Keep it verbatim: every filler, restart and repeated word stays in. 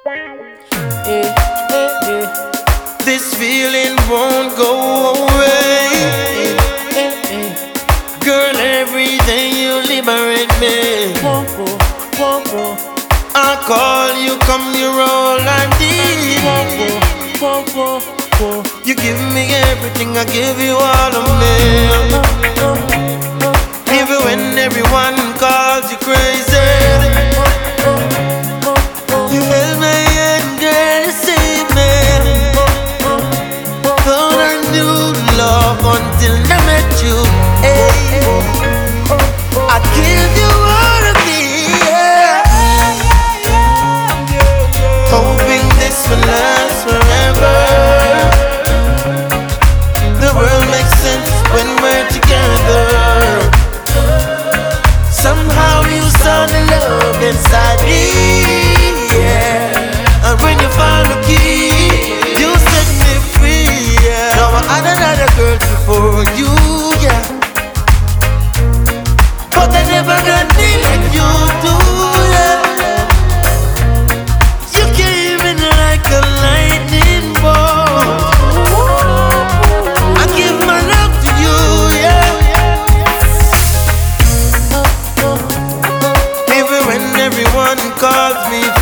Eh, eh, eh. This feeling won't go away. Eh, eh, eh. Girl, every day you liberate me. Whoa, whoa, whoa, whoa. I call you, come, you're all I need. Whoa, whoa, whoa, whoa. You give me everything, I give you all of me. Even when everyone calls you crazy, you held my hand, girl, you saved me. Thought I knew love until I met you. Hey, I give you all of me, yeah. Hoping this will last forever. The world makes sense when we're together. Somehow you saw the love inside me, yeah. And when you found the key, you set me free, yeah. Now I had another girl before you, yeah. But I never got me like you do, yeah. You came in like a lightning bolt. I give my love to you, yeah. Even when everyone calls me